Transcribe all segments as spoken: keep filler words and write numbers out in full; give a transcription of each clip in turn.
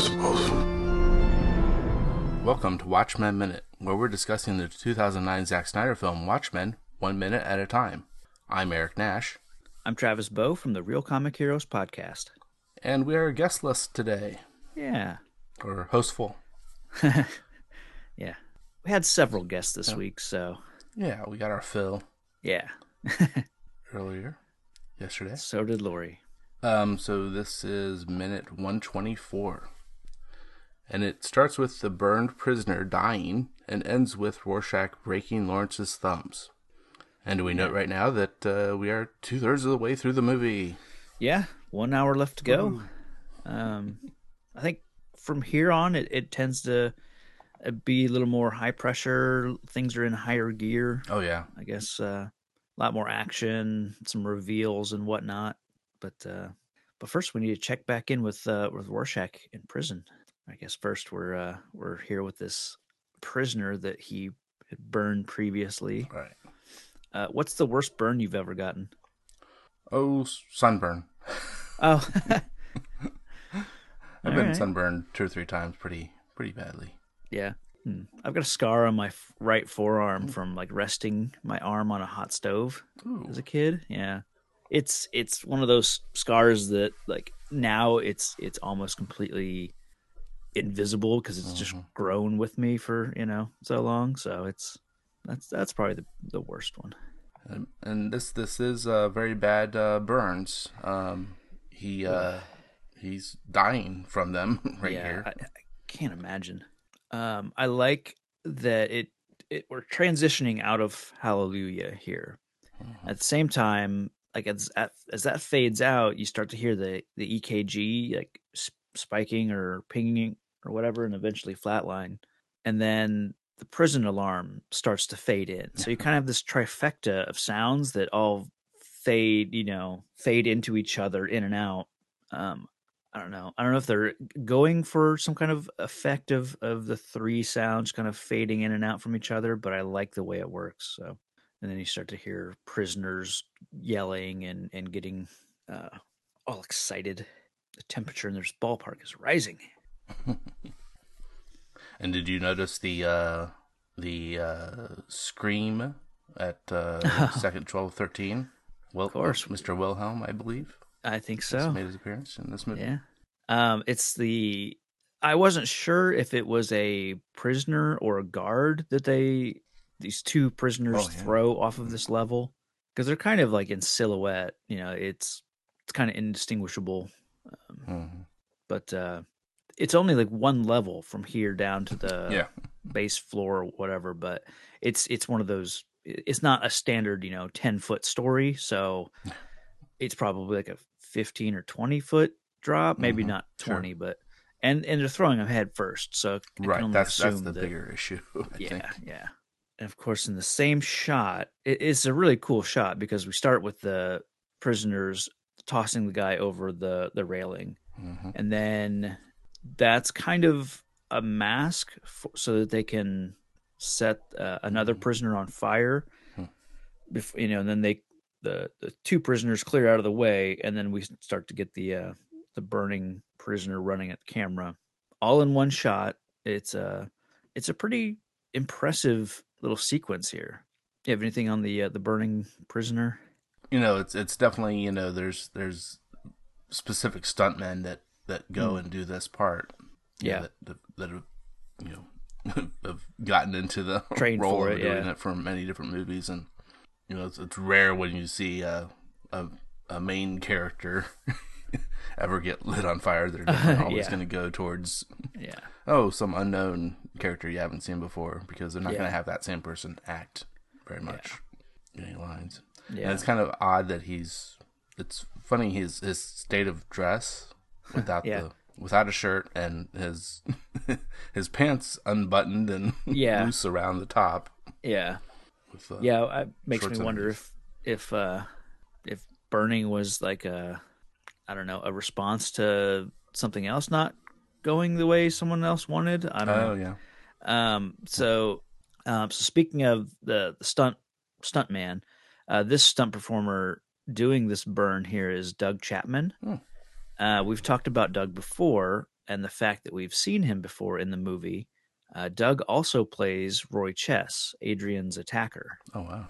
suppose. Welcome to Watchmen Minute, where we're discussing the two thousand nine Zack Snyder film Watchmen, one minute at a time. I'm Eric Nash. I'm Travis Bowe from the Real Comic Heroes podcast. And we are guestless today. Yeah. Or hostful. Yeah. We had several guests this yeah. week, so... Yeah, we got our fill. Yeah. Earlier. Yesterday. So did Lori. Um, so this is minute one twenty-four. And it starts with the burned prisoner dying and ends with Rorschach breaking Lawrence's thumbs. And we note right now that uh, we are two-thirds of the way through the movie. Yeah, one hour left to go. Um, I think from here on, it, it tends to be a little more high pressure. Things are in higher gear. Oh, yeah. I guess uh, a lot more action, some reveals and whatnot. But uh, but first, we need to check back in with uh, with Rorschach in prison. I guess first we're uh, we're here with this prisoner that he had burned previously. Right. Uh, what's the worst burn you've ever gotten? Oh, sunburn. Oh. I've been right. sunburned two or three times pretty pretty badly. Yeah. Hmm. I've got a scar on my f- right forearm from like resting my arm on a hot stove Ooh. as a kid. Yeah. It's it's one of those scars that like now it's it's almost completely invisible because it's mm-hmm. just grown with me for, you know, so long. So it's That's that's probably the, the worst one. And, and this this is uh, very bad uh, burns. Um, he uh, he's dying from them right yeah, here. I, I can't imagine. Um, I like that it it we're transitioning out of Hallelujah here. Mm-hmm. At the same time, like as as that fades out, you start to hear the the E K G like spiking or pinging or whatever, and eventually flatline, and then the prison alarm starts to fade in. So you kind of have this trifecta of sounds that all fade, you know, fade into each other in and out. Um, I don't know. I don't know if they're going for some kind of effect of, of the three sounds kind of fading in and out from each other, but I like the way it works. So, and then you start to hear prisoners yelling and, and getting uh, all excited. The temperature in this ballpark is rising. And did you notice the uh, the uh, scream at uh, oh. second twelve thirteen? Well, of course, Mister Wilhelm, I believe. I think so. Made his appearance in this movie. Yeah, um, it's the. I wasn't sure if it was a prisoner or a guard that they these two prisoners oh, yeah. throw off of this level because they're kind of like in silhouette. You know, it's it's kind of indistinguishable, um, mm-hmm. but. Uh, It's only like one level from here down to the yeah. base floor or whatever, but it's it's one of those. It's not a standard, you know, ten foot story, so it's probably like a fifteen or twenty foot drop, maybe mm-hmm. not twenty, sure. but and and they're throwing them head first, so I right. That's that's the that, bigger issue. I yeah, think. yeah. And of course, in the same shot, it, it's a really cool shot because we start with the prisoners tossing the guy over the the railing, mm-hmm. and then. That's kind of a mask for, so that they can set uh, another prisoner on fire. Hmm. Before, you know, and then they the, the two prisoners clear out of the way, and then we start to get the uh, the burning prisoner running at the camera, all in one shot. It's a it's a pretty impressive little sequence here. Do you have anything on the uh, the burning prisoner? You know, it's it's definitely you know there's there's specific stuntmen that. that go mm. and do this part. Yeah. Know, that, that have, you know, have gotten into the Trained role for of it, doing yeah. it for many different movies. And, you know, it's, it's rare when you see a, a, a main character ever get lit on fire. They're uh, always yeah. going to go towards, yeah. oh, some unknown character you haven't seen before because they're not yeah. going to have that same person act very much yeah. in any lines. Yeah. And it's kind of odd that he's, it's funny, his, his state of dress without yeah. the without a shirt and his his pants unbuttoned and yeah. loose around the top. Yeah, with, uh, yeah. It makes me wonder if if uh, if burning was like a I don't know a response to something else not going the way someone else wanted. I don't oh, know. yeah. Um. So, um. So speaking of the, the stunt stunt man, uh, this stunt performer doing this burn here is Doug Chapman. Hmm. Uh, we've talked about Doug before. and the fact that we've seen him before in the movie, uh, Doug also plays Roy Chess, Adrian's attacker. Oh, wow.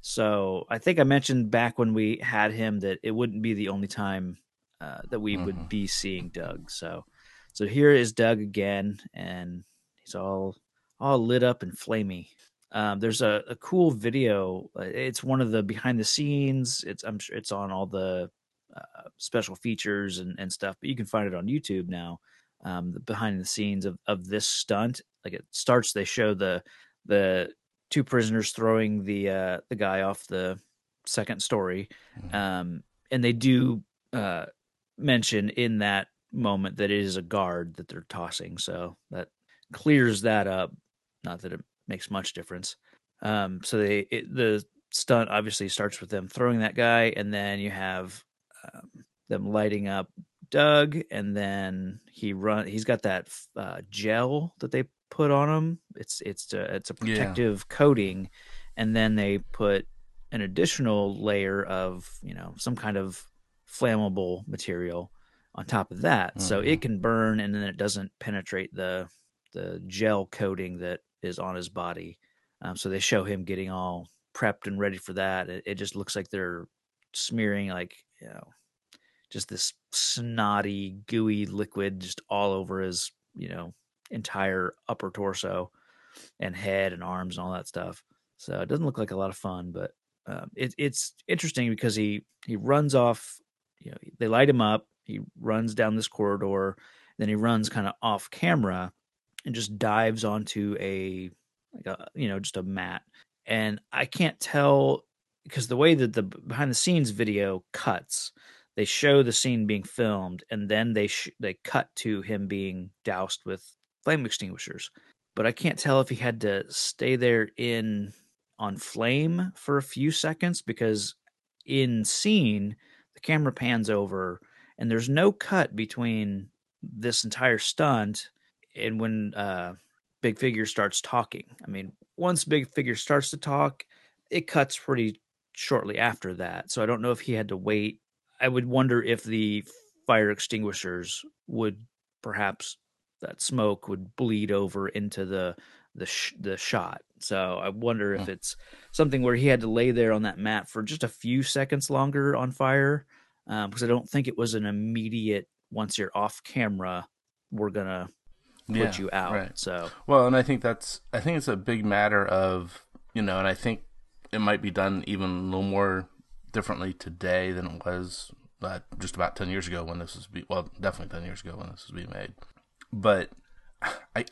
So I think I mentioned back when we had him that it wouldn't be the only time uh, that we mm-hmm. would be seeing Doug. So, so here is Doug again, and he's all all lit up and flamey. Um, there's a, a cool video. It's one of the behind the scenes. It's I'm sure it's on all the uh, special features and, and stuff, but you can find it on YouTube now. Um, the behind the scenes of, of this stunt. Like it starts, they show the the two prisoners throwing the uh, the guy off the second story, mm-hmm. um, and they do uh, mention in that moment that it is a guard that they're tossing, so that clears that up. Not that it makes much difference. Um, so they it, the stunt obviously starts with them throwing that guy, and then you have um, them lighting up Doug, and then he run. He's got that uh, gel that they put on him. It's it's a, it's a protective yeah. coating, and then they put an additional layer of, you know, some kind of flammable material on top of that, mm-hmm. so it can burn, and then it doesn't penetrate the the gel coating that is on his body. Um, so they show him getting all prepped and ready for that. It, it just looks like they're smearing, like, you know, just this snotty, gooey liquid just all over his, you know, entire upper torso and head and arms and all that stuff. So it doesn't look like a lot of fun, but um, it, it's interesting because he, he runs off, you know, they light him up. He runs down this corridor, then he runs kind of off camera and just dives onto a, like a, you know, just a mat. And I can't tell because the way that the behind the scenes video cuts, they show the scene being filmed, and then they sh- they cut to him being doused with flame extinguishers. But I can't tell if he had to stay there in on flame for a few seconds, because in scene, the camera pans over and there's no cut between this entire stunt and when uh, Big Figure starts talking. I mean, once Big Figure starts to talk, it cuts pretty shortly after that. So I don't know if he had to wait. I would wonder if the fire extinguishers would perhaps, that smoke would bleed over into the the sh- the shot. So I wonder if it's something where he had to lay there on that mat for just a few seconds longer on fire, um, because I don't think it was an immediate, once you're off camera, we're gonna put yeah, you out. Right. So well, and I think that's I think it's a big matter of, you know, and I think it might be done even a little more differently today than it was uh, just about ten years ago when this was be well definitely ten years ago when this was being made. But I,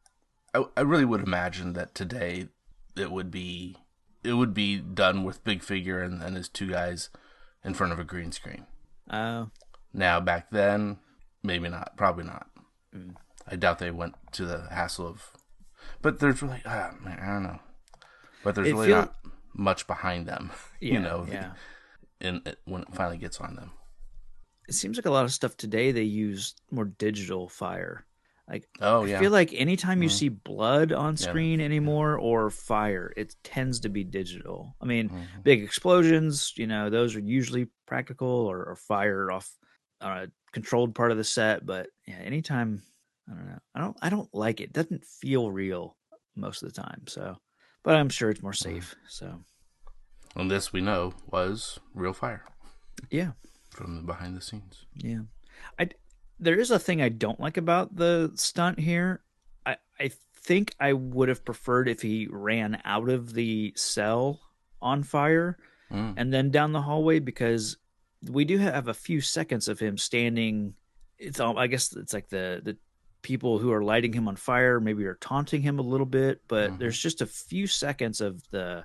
I, I really would imagine that today it would be, it would be done with Big Figure and, and his two guys in front of a green screen. Oh. Uh, now back then, maybe not, probably not. Mm. I doubt they went to the hassle of, but there's really, ah, man, I don't know, but there's really feel... not much behind them, yeah, you know, yeah. in when it finally gets on them. It seems like a lot of stuff today they use more digital fire. Like, oh, I yeah. feel like anytime you mm-hmm. see blood on screen yeah. anymore or fire, it tends to be digital. I mean, mm-hmm. big explosions, you know, those are usually practical or, or fire off on a controlled part of the set. But yeah, anytime, I don't know, I don't, I don't like it. It doesn't feel real most of the time. So, but I'm sure it's more safe. Mm-hmm. So, and this we know was real fire. Yeah, from the behind the scenes. Yeah, I. There is a thing I don't like about the stunt here. I, I think I would have preferred if he ran out of the cell on fire mm. and then down the hallway, because we do have a few seconds of him standing. It's all, I guess it's like the, the people who are lighting him on fire maybe are taunting him a little bit, but mm-hmm. there's just a few seconds of the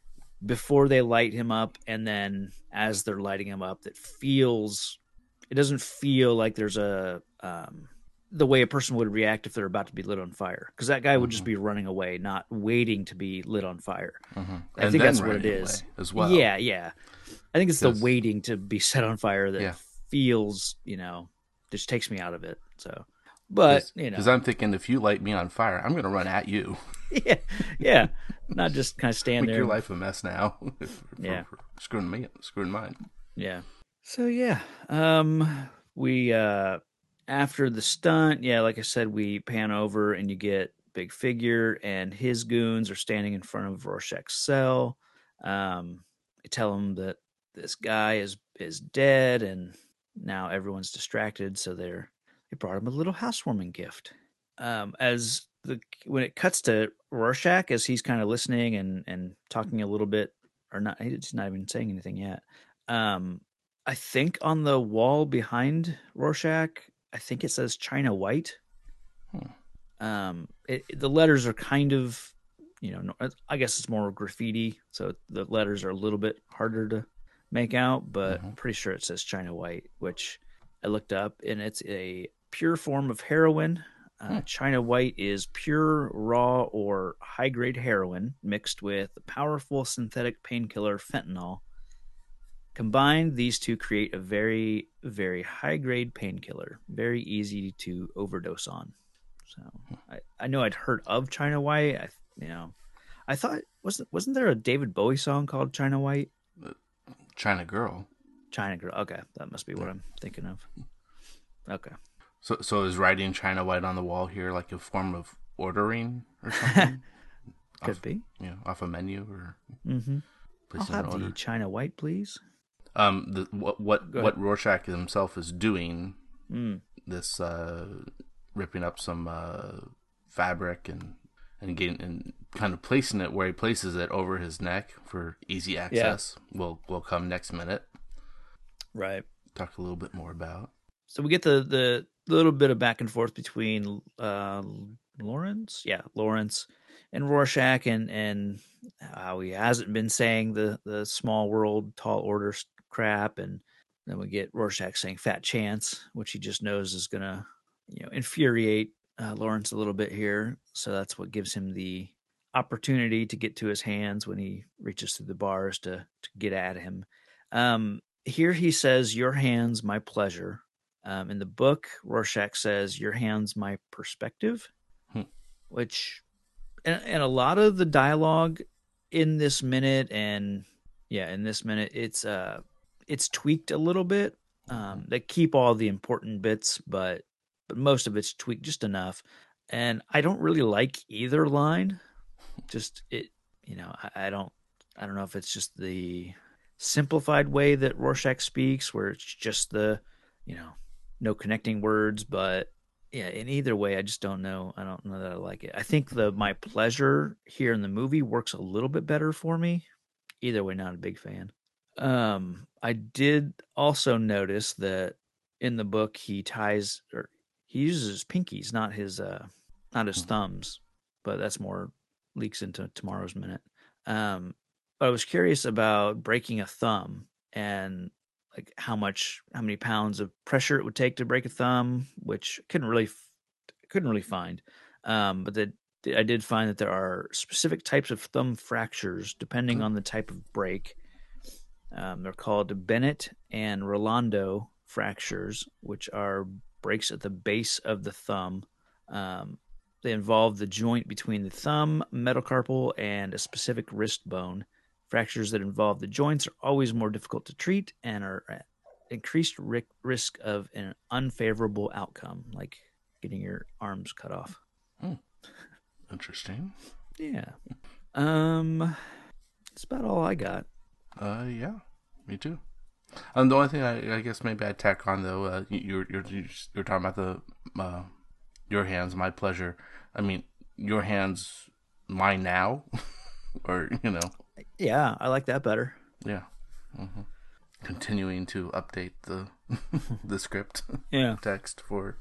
before they light him up and then as they're lighting him up that feels... It doesn't feel like there's a um, the way a person would react if they're about to be lit on fire, because that guy mm-hmm. would just be running away, not waiting to be lit on fire. Mm-hmm. I think that's what it is as well. Yeah, yeah. I think it's the waiting to be set on fire that yeah. feels, you know, just takes me out of it. So, but Cause, you know, because I'm thinking if you light me on fire, I'm going to run at you. yeah, yeah. Not just kind of stand Make there. Make your life a mess now. for, yeah, for screwing me, screwing mine. Yeah. So yeah, um, we uh, After the stunt, yeah, like I said, we pan over and you get Big Figure and his goons are standing in front of Rorschach's cell. Um, they tell him that this guy is is dead, and now everyone's distracted, so they're they brought him a little housewarming gift. Um, as the when it cuts to Rorschach, as he's kind of listening and and talking a little bit, or not, he's not even saying anything yet. Um, I think on the wall behind Rorschach, I think it says China White. Hmm. Um, it, it- the letters are kind of, you know, no- I guess it's more graffiti, so the letters are a little bit harder to make out, but Mhm. I'm pretty sure it says China White, which I looked up, and it's a pure form of heroin. Hmm. Uh, China White is pure, raw, or high grade heroin mixed with the powerful synthetic painkiller fentanyl. Combined, these two create a very, very high grade painkiller, very easy to overdose on. So I, I know I'd heard of China White. I, you know, I thought wasn't wasn't there a David Bowie song called China White? China Girl. China Girl. Okay, that must be what I'm thinking of. Okay. So, so is writing China White on the wall here like a form of ordering or something? Could off, be. You know, off a menu or Mm-hmm. I'll placing have an the order. China White, please. Um, the, what what Go what ahead. Rorschach himself is doing, Mm. this uh, ripping up some uh, fabric and and getting and kind of placing it where he places it over his neck for easy access. Will will come next minute. Right. Talk a little bit more about. So we get the the little bit of back and forth between uh, Lawrence, yeah, Lawrence and Rorschach, and and how he hasn't been saying the the small world, tall order crap, and then we get Rorschach saying "fat chance," which he just knows is gonna, you know, infuriate uh, Lawrence a little bit here. So that's what gives him the opportunity to get to his hands when he reaches through the bars to to get at him. Um, here he says, "Your hands, my pleasure." Um, in the book, Rorschach says, "Your hand's my perspective," Hmm. which, and, and a lot of the dialogue in this minute, and yeah, in this minute, it's uh, it's tweaked a little bit. Um, they keep all the important bits, but but most of it's tweaked just enough. And I don't really like either line. Just it, you know, I, I don't, I don't know if it's just the simplified way that Rorschach speaks, where it's just the, you know, no connecting words, but yeah, in either way, I just don't know. I don't know that I like it. I think the my pleasure here in the movie works a little bit better for me. Either way, not a big fan. Um, I did also notice that in the book he ties or he uses his pinkies, not his uh not his thumbs, but that's more leaks into tomorrow's minute. Um, but I was curious about breaking a thumb and like how much how many pounds of pressure it would take to break a thumb, which I couldn't really couldn't really find. Um, but that I did find that there are specific types of thumb fractures depending on the type of break. Um, they're called Bennett and Rolando fractures, which are breaks at the base of the thumb. Um, they involve the joint between the thumb, metacarpal, and a specific wrist bone. Fractures that involve the joints are always more difficult to treat and are at increased risk of an unfavorable outcome, like getting your arms cut off. Hmm. Interesting. Yeah. Um, that's about all I got. Uh, yeah, me too. Um, the only thing I, I guess maybe I tack on though, uh, you're you're you're talking about the uh, your hands, my pleasure. I mean, your hands, mine now, or you know. Yeah, I like that better. Yeah. Mm-hmm. Continuing to update the the script. Yeah. Text for.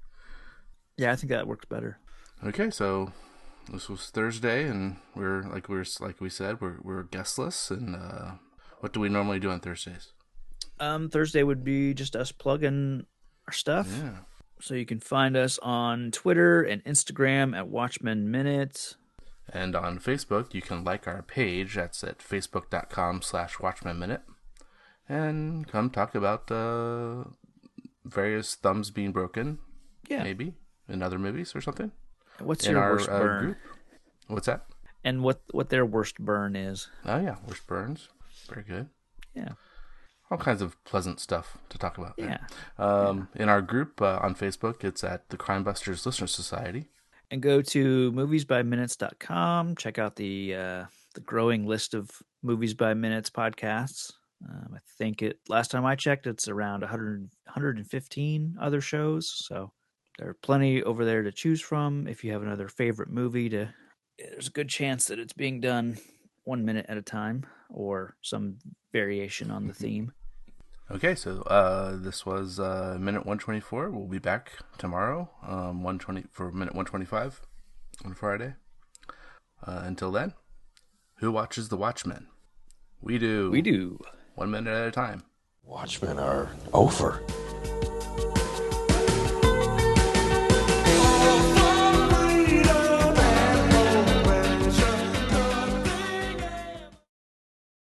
Yeah, I think that works better. Okay, so this was Thursday, and we're like we're like we said, we're we're guestless, and uh, what do we normally do on Thursdays? Um, Thursday would be just us plugging our stuff. Yeah. So you can find us on Twitter and Instagram at Watchmen Minute. And on Facebook, you can like our page. That's at facebook.com slash Watchmen Minute. And come talk about uh, various thumbs being broken. Yeah. Maybe. In other movies or something. What's in your our, worst uh, burn? Group. What's that? And what, what their worst burn is. Oh, yeah. Worst burns. Very good. Yeah. all kinds of pleasant stuff to talk about there. Yeah. Um, yeah. In our group uh, on Facebook, it's at the Crime Busters Listener Society. And go to movies by minutes dot com. Check out the uh, the growing list of Movies by Minutes podcasts. Um, I think it last time I checked, it's around one hundred, one hundred fifteen other shows. So there are plenty over there to choose from. If you have another favorite movie, to there's a good chance that it's being done one minute at a time or some variation on the theme. Okay, so uh, this was uh, minute one twenty-four. We'll be back tomorrow, um, one twenty for minute one twenty-five on Friday. Uh, until then, who watches The Watchmen? We do. We do. One minute at a time. Watchmen are over.